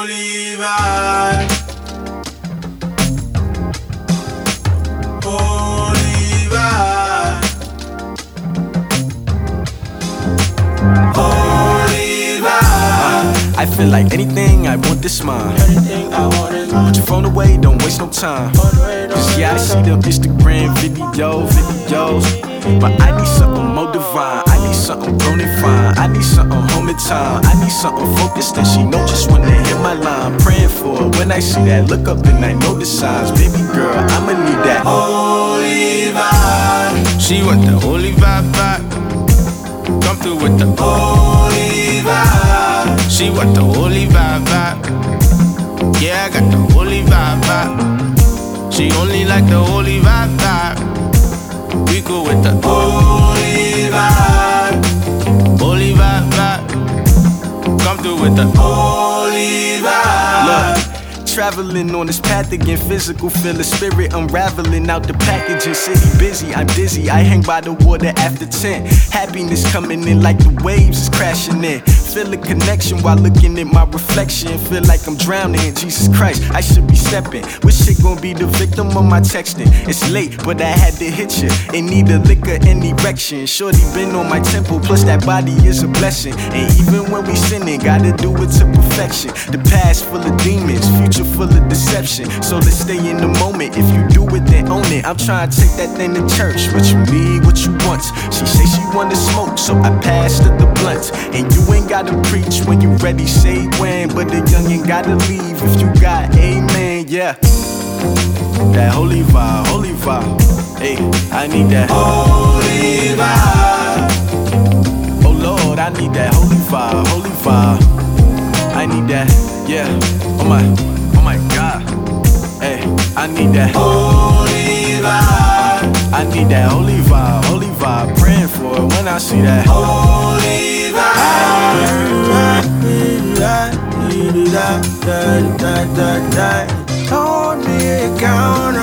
Holy vibe. Holy vibe. Holy vibe. I feel like anything I want this mine. Anything I want is mine. Put your phone away, don't waste no time. Cause yeah, I see them Instagram videos. But I need something more divine. I need something grown and fine. I need something home in time. I need something focused and she know just when they hit my line. Praying for her when I see that. Look up and I know the signs. Baby girl, I'ma need that holy vibe. She want the holy vibe. Come through with the holy vibe. She want the holy vibe. Yeah, I got the holy vibe. She only like the holy vibe. We go with the holy vibe. Holy vibe. Come through with the holy vibe. Look, traveling on this path again, physical feel the spirit unraveling out the packaging. City busy, I'm dizzy, I hang by the water after 10. Happiness coming in like the waves is crashing in. Feel a connection while looking at my reflection. Feel like I'm drowning, Jesus Christ, I should be stepping. Wish it gon' be the victim of my texting. It's late, but I had to hit you. In need of liquor and erection. Shorty been on my temple, plus that body is a blessing. And even when we sinning, gotta do it to perfection. The past full of demons, future full of deception. So let's stay in the moment. If you do it, then own it. I'm trying to take that thing to church. What you need, what you want. She say she wanna smoke, so I passed her the blunt. And you ain't gotta preach when you ready, say when. But the youngin' gotta leave if you got amen, yeah. That holy vibe, holy vibe. Hey, I need that holy vibe. Oh Lord, I need that holy vibe, holy vibe. I need that, yeah. Oh my God. Hey, I need that holy vibe. I need that holy vibe. Praying for it when I see that holy vibe. Hold me accountable.